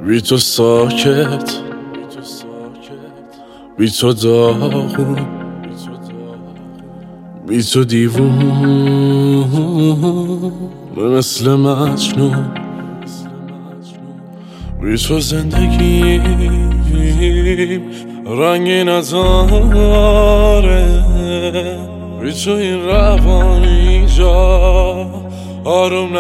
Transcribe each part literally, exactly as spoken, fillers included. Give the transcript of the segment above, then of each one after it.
بی تو ساکت، بی تو داغون، بی تو دیوون مثل مجنون. بی تو زندگیم رنگی نداره، بی تو این روان اینجا آروم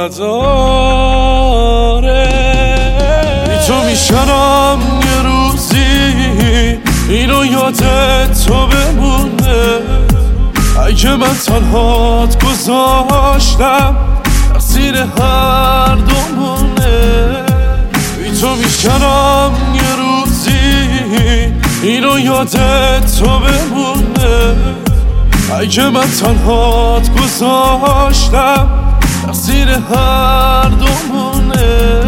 نداره. بی تو میشنم یه روزی اینو یادت تو بمونه، اگه من تنهات گذاشتم تقصیر هر دومونه. بی تو میشنم یه روزی اینو یادت تو بمونه، اگه من تنهات گذاشتم تقصیر هر دومونه.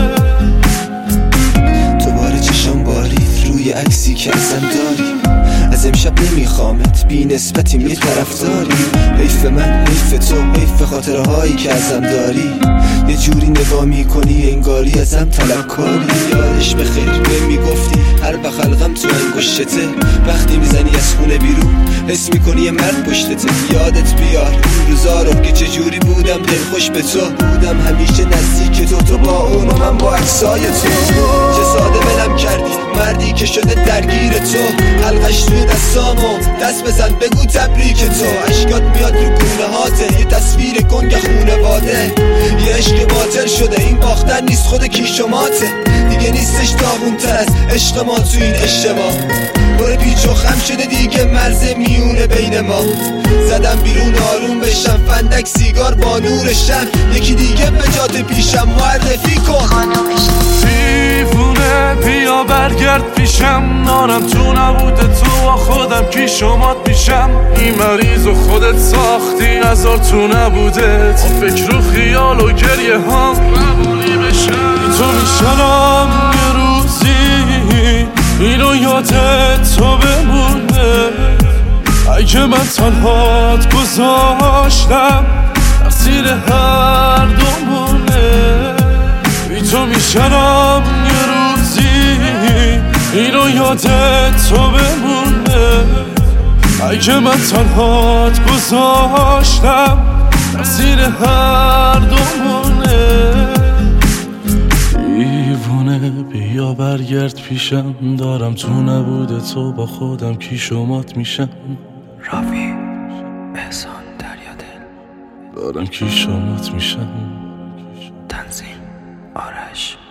تو بار چشم باریت روی عکسی که ازم داری، از امشب نمیخوامت بی نسبتیم یه طرف داری. حیف من، حیف تو، حیف خاطره هایی که ازم داری. یه جوری نگاه میکنی انگاری ازم طلبکاری. یادش بخیر به میگفتی هر بخلقم تو انگشتته، وقتی میزنی از خونه بیرون حس میکنی یه مرد پشتته. یادت بیار اون روزا رو که چجوری بودم دلخوش به تو بودم، همیشه نزدیک تو، تو با اون و من با عکسای تو. چه ساده ولم کردی مردی که شده درگیر تو، حلقش توی دستامو دست بزن بگو تبریک تو. اشکات میاد رو گونه هاته، یه تصویر گنگ خونواده. یه عشق باطل شده این باختن نیست خود کیش و ماته. دیگه نیستش داغون تر از عشق ما تو این اشتباه، بره پیچ و خم شده دیگه مرز میونه بین ما. زدم بیرون آروم بشم فندک سیگار با نور شم، یکی دیگه به جاده پیشم معرفی کن. دیوونه بیا برگرد پیشم، نارم تو نبوده تو با خودم کی شمات میشم. این مریض و خودت ساختی نزار تو نبوده، تا فکر و خیال و گریه هم روانی بشم. تو میشنم یه روزی اینو یادت تو بمونه، اگه من تنهات گذاشتم تقصیر هر دومونه. بی تو میشنم یه روزی اینو یادت تو بمونه، اگه من تنهات گذاشتم تقصیر هر دومونه. دیوونه بیا برگرد پیشم، دارم تو نبوده تو با خودم کی شمات میشم. راوی احسان دریادل، دارم کی شمات میشم. تنظیم آرش.